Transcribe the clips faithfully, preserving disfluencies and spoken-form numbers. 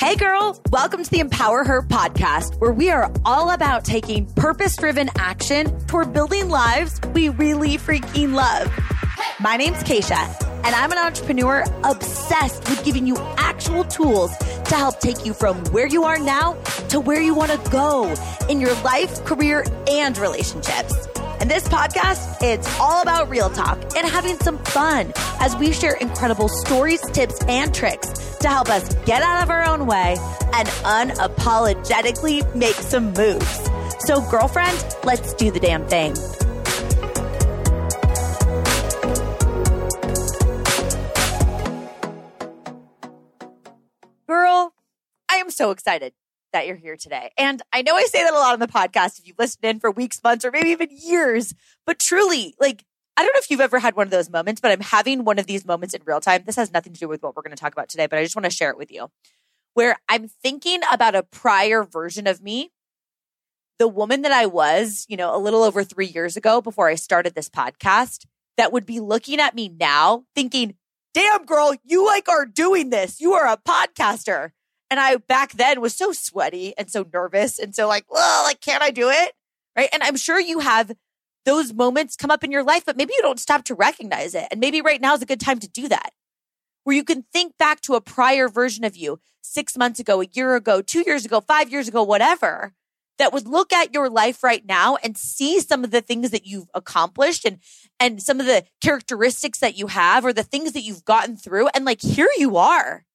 Hey girl, welcome to the Empower Her podcast, where we are all about taking purpose-driven action toward building lives we really freaking love. My name's Keisha, and I'm an entrepreneur obsessed with giving you actual tools to help take you from where you are now to where you want to go in your life, career, and relationships. And this podcast, it's all about real talk and having some fun as we share incredible stories, tips, and tricks to help us get out of our own way and unapologetically make some moves. So girlfriend, let's do the damn thing. Girl, I am so excited that you're here today. And I know I say that a lot on the podcast if you've listened in for weeks, months, or maybe even years, but truly, like, I don't know if you've ever had one of those moments, but I'm having one of these moments in real time. This has nothing to do with what we're going to talk about today, but I just want to share it with you, where I'm thinking about a prior version of me, the woman that I was, you know, a little over three years ago before I started this podcast, that would be looking at me now thinking, damn girl, you like are doing this. You are a podcaster. And I back then was so sweaty and so nervous and so like, well, like, can't I do it? Right. And I'm sure you have those moments come up in your life, but maybe you don't stop to recognize it. And maybe right now is a good time to do that, where you can think back to a prior version of you six months ago, a year ago, two years ago, five years ago, whatever, that would look at your life right now and see some of the things that you've accomplished and, and some of the characteristics that you have or the things that you've gotten through. And like, here you are.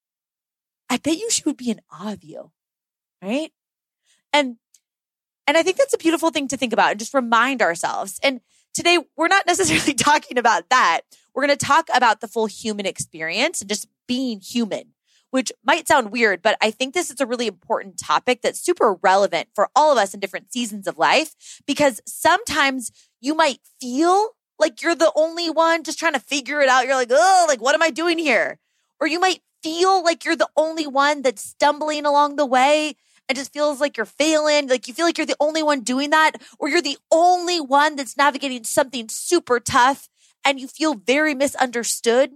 I bet you she would be in awe of you, right? And and I think that's a beautiful thing to think about and just remind ourselves. And today, we're not necessarily talking about that. We're going to talk about the full human experience and just being human, which might sound weird, but I think this is a really important topic that's super relevant for all of us in different seasons of life, because sometimes you might feel like you're the only one just trying to figure it out. You're like, oh, like, what am I doing here? Or you might feel like you're the only one that's stumbling along the way and just feels like you're failing. Like you feel like you're the only one doing that, or you're the only one that's navigating something super tough and you feel very misunderstood.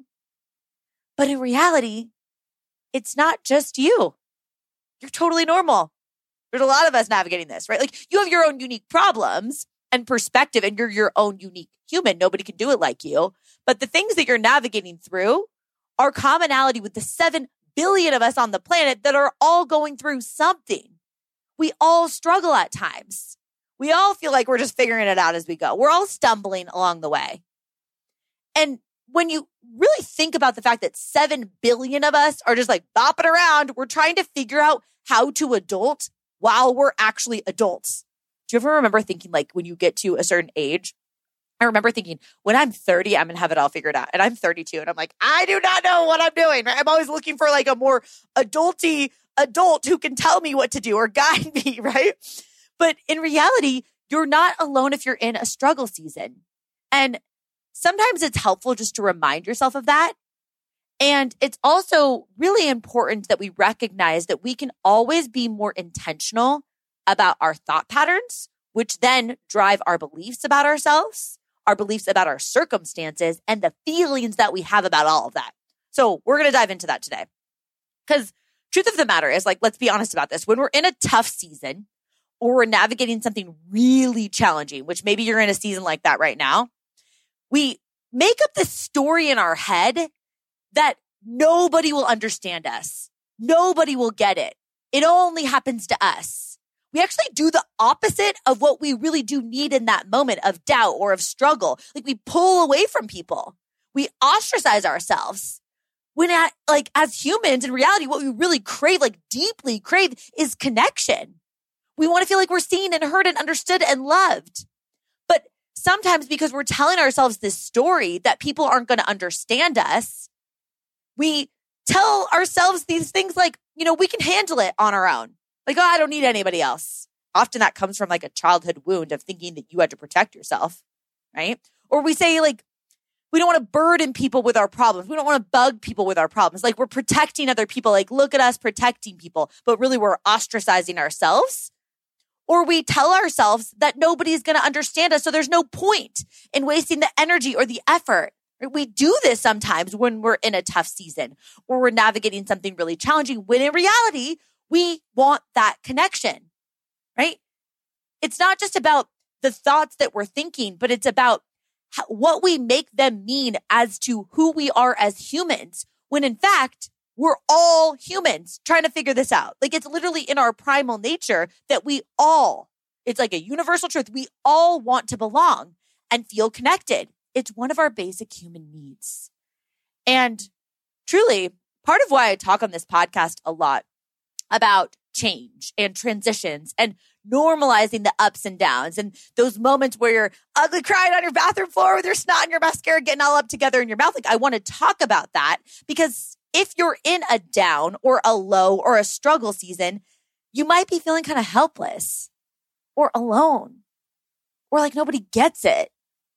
But in reality, it's not just you. You're totally normal. There's a lot of us navigating this, right? Like you have your own unique problems and perspective, and you're your own unique human. Nobody can do it like you. But the things that you're navigating through are commonality with the seven billion of us on the planet that are all going through something. We all struggle at times. We all feel like we're just figuring it out as we go. We're all stumbling along the way. And when you really think about the fact that seven billion of us are just like bopping around, we're trying to figure out how to adult while we're actually adults. Do you ever remember thinking like when you get to a certain age, I remember thinking, when I'm thirty, I'm going to have it all figured out. And I'm thirty-two. And I'm like, I do not know what I'm doing. Right? I'm always looking for like a more adulty adult who can tell me what to do or guide me, right? But in reality, you're not alone if you're in a struggle season. And sometimes it's helpful just to remind yourself of that. And it's also really important that we recognize that we can always be more intentional about our thought patterns, which then drive our beliefs about ourselves, our beliefs about our circumstances, and the feelings that we have about all of that. So we're going to dive into that today. Because truth of the matter is, like, let's be honest about this. When we're in a tough season or we're navigating something really challenging, which maybe you're in a season like that right now, we make up this story in our head that nobody will understand us. Nobody will get it. It only happens to us. We actually do the opposite of what we really do need in that moment of doubt or of struggle. Like we pull away from people. We ostracize ourselves. When at, like as humans, in reality, what we really crave, like deeply crave, is connection. We want to feel like we're seen and heard and understood and loved. But sometimes because we're telling ourselves this story that people aren't going to understand us, we tell ourselves these things like, you know, we can handle it on our own. Like, oh, I don't need anybody else. Often that comes from like a childhood wound of thinking that you had to protect yourself, right? Or we say like, we don't want to burden people with our problems. We don't want to bug people with our problems. Like we're protecting other people. Like, look at us protecting people, but really we're ostracizing ourselves. Or we tell ourselves that nobody's going to understand us. So there's no point in wasting the energy or the effort. We do this sometimes when we're in a tough season or we're navigating something really challenging, when in reality, we want that connection, right? It's not just about the thoughts that we're thinking, but it's about how, what we make them mean as to who we are as humans, when in fact, we're all humans trying to figure this out. Like, it's literally in our primal nature that we all, it's like a universal truth. We all want to belong and feel connected. It's one of our basic human needs. And truly, part of why I talk on this podcast a lot about change and transitions and normalizing the ups and downs and those moments where you're ugly crying on your bathroom floor with your snot and your mascara getting all up together in your mouth. Like, I want to talk about that because if you're in a down or a low or a struggle season, you might be feeling kind of helpless or alone or like nobody gets it.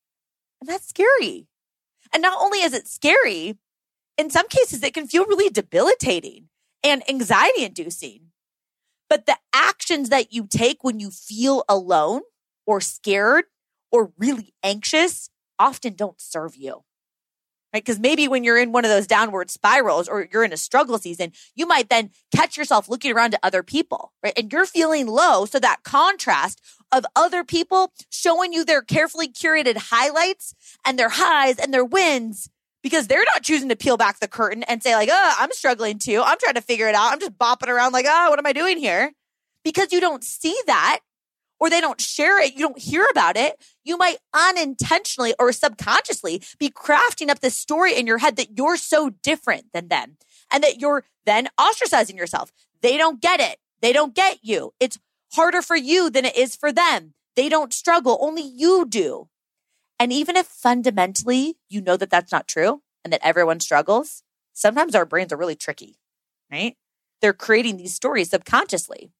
And that's scary. And not only is it scary, in some cases, it can feel really debilitating and anxiety inducing. But the actions that you take when you feel alone or scared or really anxious often don't serve you. Right? Because maybe when you're in one of those downward spirals or you're in a struggle season, you might then catch yourself looking around at other people, right? And you're feeling low. So that contrast of other people showing you their carefully curated highlights and their highs and their wins, because they're not choosing to peel back the curtain and say like, oh, I'm struggling too. I'm trying to figure it out. I'm just bopping around like, oh, what am I doing here? Because you don't see that, or they don't share it, you don't hear about it, you might unintentionally or subconsciously be crafting up this story in your head that you're so different than them and that you're then ostracizing yourself. They don't get it. They don't get you. It's harder for you than it is for them. They don't struggle. Only you do. And even if fundamentally you know that that's not true and that everyone struggles, sometimes our brains are really tricky, right? They're creating these stories subconsciously.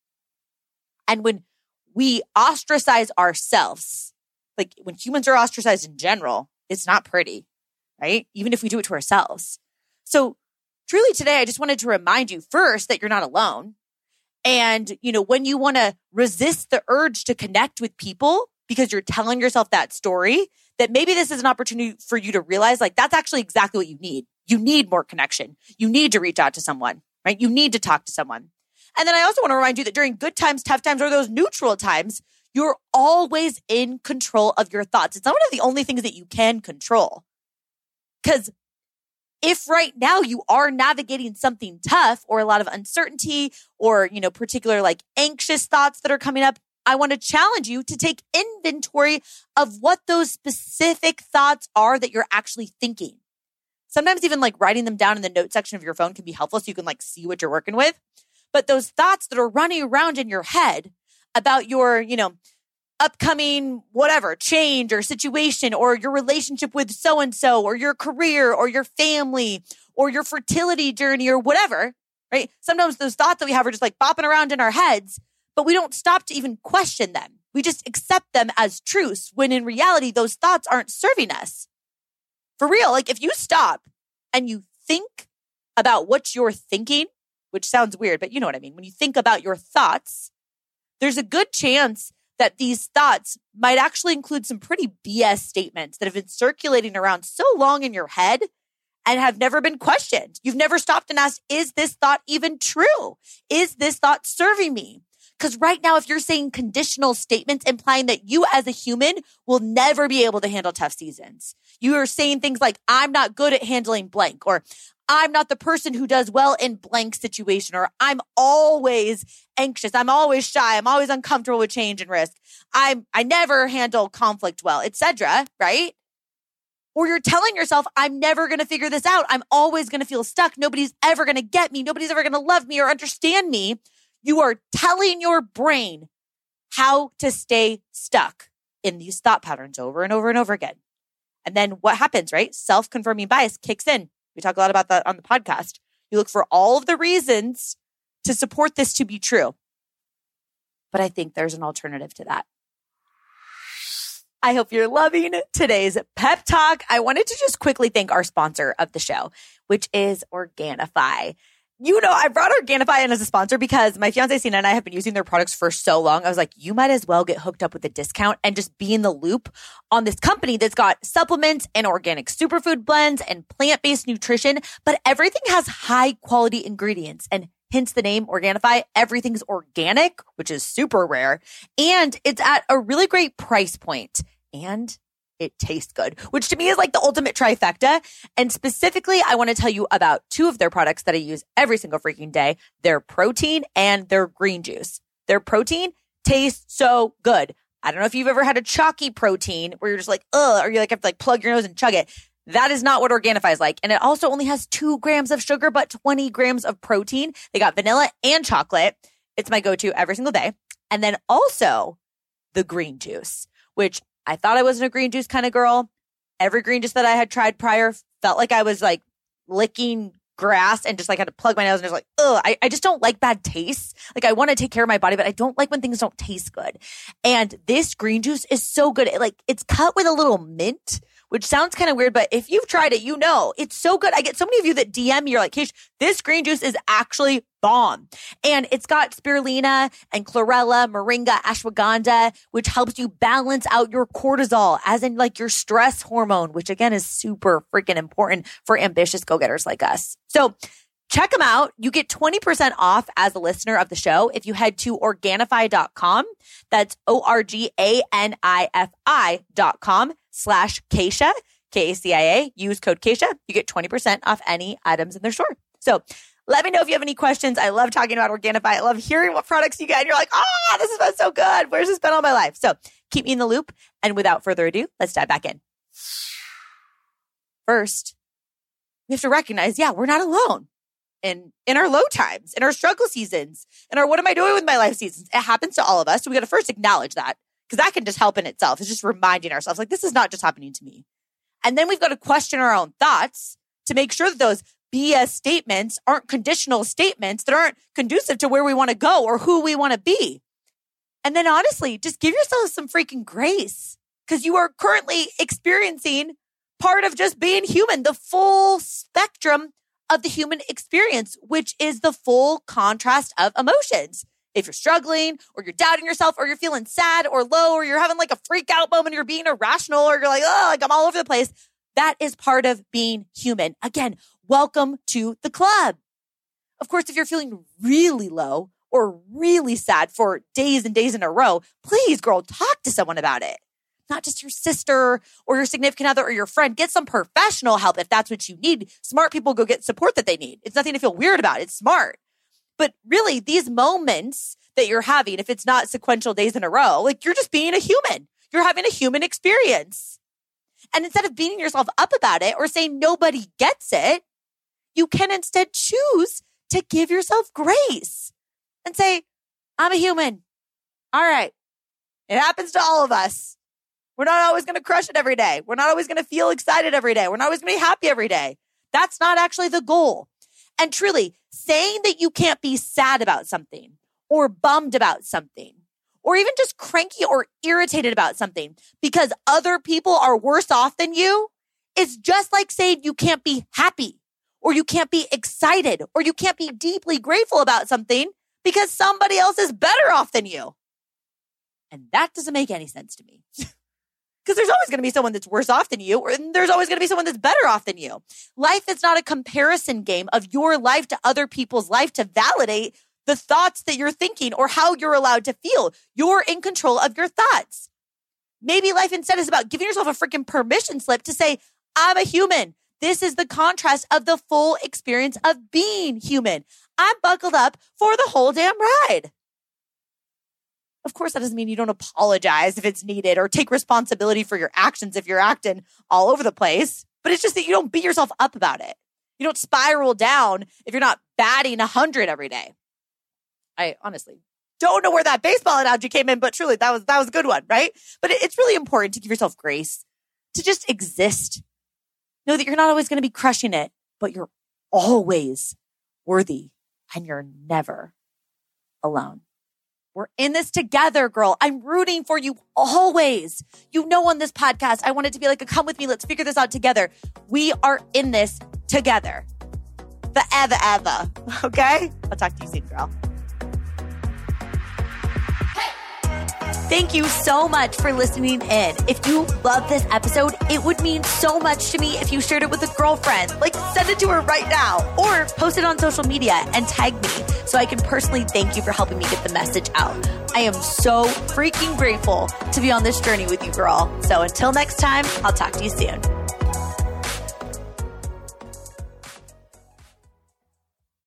And when we ostracize ourselves, like when humans are ostracized in general, it's not pretty, right? Even if we do it to ourselves. So truly today, I just wanted to remind you first that you're not alone. And, you know, when you want to resist the urge to connect with people because you're telling yourself that story, that maybe this is an opportunity for you to realize like that's actually exactly what you need. You need more connection. You need to reach out to someone, right? You need to talk to someone. And then I also want to remind you that during good times, tough times, or those neutral times, you're always in control of your thoughts. It's not one of the only things that you can control. Because if right now you are navigating something tough or a lot of uncertainty or, you know, particular like anxious thoughts that are coming up, I want to challenge you to take inventory of what those specific thoughts are that you're actually thinking. Sometimes even like writing them down in the note section of your phone can be helpful so you can like see what you're working with. But those thoughts that are running around in your head about your, you know, upcoming whatever change or situation or your relationship with so-and-so or your career or your family or your fertility journey or whatever, right? Sometimes those thoughts that we have are just like bopping around in our heads, but we don't stop to even question them. We just accept them as truths when in reality, those thoughts aren't serving us. For real, like if you stop and you think about what you're thinking, which sounds weird, but you know what I mean. When you think about your thoughts, there's a good chance that these thoughts might actually include some pretty B S statements that have been circulating around so long in your head and have never been questioned. You've never stopped and asked, is this thought even true? Is this thought serving me? Because right now, if you're saying conditional statements implying that you as a human will never be able to handle tough seasons, you are saying things like, I'm not good at handling blank, or I'm not the person who does well in blank situation, or I'm always anxious. I'm always shy. I'm always uncomfortable with change and risk. I'm, I never handle conflict well, et cetera, right? Or you're telling yourself, I'm never going to figure this out. I'm always going to feel stuck. Nobody's ever going to get me. Nobody's ever going to love me or understand me. You are telling your brain how to stay stuck in these thought patterns over and over and over again. And then what happens, right? Self-confirming bias kicks in. We talk a lot about that on the podcast. You look for all of the reasons to support this to be true. But I think there's an alternative to that. I hope you're loving today's pep talk. I wanted to just quickly thank our sponsor of the show, which is Organifi. You know, I brought Organifi in as a sponsor because my fiance Sina and I have been using their products for so long. I was like, you might as well get hooked up with a discount and just be in the loop on this company that's got supplements and organic superfood blends and plant-based nutrition, but everything has high quality ingredients, and hence the name Organifi. Everything's organic, which is super rare, and it's at a really great price point. And it tastes good, which to me is like the ultimate trifecta. And specifically, I want to tell you about two of their products that I use every single freaking day, their protein and their green juice. Their protein tastes so good. I don't know if you've ever had a chalky protein where you're just like, ugh, or you like have to like plug your nose and chug it. That is not what Organifi is like. And it also only has two grams of sugar, but twenty grams of protein. They got vanilla and chocolate. It's my go-to every single day. And then also the green juice, which I thought I wasn't a green juice kind of girl. Every green juice that I had tried prior felt like I was like licking grass and just like had to plug my nose and just like, ugh, I, I just don't like bad tastes. Like I want to take care of my body, but I don't like when things don't taste good. And this green juice is so good. It, like it's cut with a little mint, which sounds kind of weird, but if you've tried it, you know, it's so good. I get so many of you that D M me, you're like, Keish, this green juice is actually bomb. And it's got spirulina and chlorella, moringa, ashwagandha, which helps you balance out your cortisol, as in like your stress hormone, which again is super freaking important for ambitious go-getters like us. So check them out. You get twenty percent off as a listener of the show if you head to Organifi dot com. That's O R G A N I F I dot com slash Keisha, K A C I A. Use code Keisha. You get twenty percent off any items in their store. So let me know if you have any questions. I love talking about Organifi. I love hearing what products you get. And you're like, ah, oh, this has been so good. Where's this been all my life? So keep me in the loop. And without further ado, let's dive back in. First, we have to recognize, yeah, we're not alone. In, in our low times, in our struggle seasons, in our what am I doing with my life seasons. It happens to all of us. So we got to first acknowledge that, because that can just help in itself. It's just reminding ourselves, like, this is not just happening to me. And then we've got to question our own thoughts to make sure that those B S statements aren't conditional statements that aren't conducive to where we want to go or who we want to be. And then honestly, just give yourself some freaking grace, because you are currently experiencing part of just being human, the full spectrum of the human experience, which is the full contrast of emotions. If you're struggling or you're doubting yourself or you're feeling sad or low or you're having like a freak out moment, you're being irrational or you're like, oh, like I'm all over the place. That is part of being human. Again, welcome to the club. Of course, if you're feeling really low or really sad for days and days in a row, please, girl, talk to someone about it. Not just your sister or your significant other or your friend. Get some professional help if that's what you need. Smart people go get support that they need. It's nothing to feel weird about. It's smart. But really, these moments that you're having, if it's not sequential days in a row, like you're just being a human. You're having a human experience. And instead of beating yourself up about it or saying nobody gets it, you can instead choose to give yourself grace and say, I'm a human. All right. It happens to all of us. We're not always going to crush it every day. We're not always going to feel excited every day. We're not always going to be happy every day. That's not actually the goal. And truly, saying that you can't be sad about something or bummed about something or even just cranky or irritated about something because other people are worse off than you is just like saying you can't be happy or you can't be excited or you can't be deeply grateful about something because somebody else is better off than you. And that doesn't make any sense to me. Because there's always going to be someone that's worse off than you, or there's always going to be someone that's better off than you. Life is not a comparison game of your life to other people's life to validate the thoughts that you're thinking or how you're allowed to feel. You're in control of your thoughts. Maybe life instead is about giving yourself a freaking permission slip to say, I'm a human. This is the contrast of the full experience of being human. I'm buckled up for the whole damn ride. Of course, that doesn't mean you don't apologize if it's needed or take responsibility for your actions if you're acting all over the place. But it's just that you don't beat yourself up about it. You don't spiral down if you're not batting one hundred every day. I honestly don't know where that baseball analogy came in, but truly, that was that was a good one, right? But it's really important to give yourself grace, to just exist. Know that you're not always going to be crushing it, but you're always worthy and you're never alone. We're in this together, girl. I'm rooting for you always. You know, on this podcast, I want it to be like a come with me. Let's figure this out together. We are in this together. Forever, ever. Okay? I'll talk to you soon, girl. Thank you so much for listening in. If you love this episode, it would mean so much to me if you shared it with a girlfriend. Like, send it to her right now. Or post it on social media and tag me so I can personally thank you for helping me get the message out. I am so freaking grateful to be on this journey with you, girl. So until next time, I'll talk to you soon.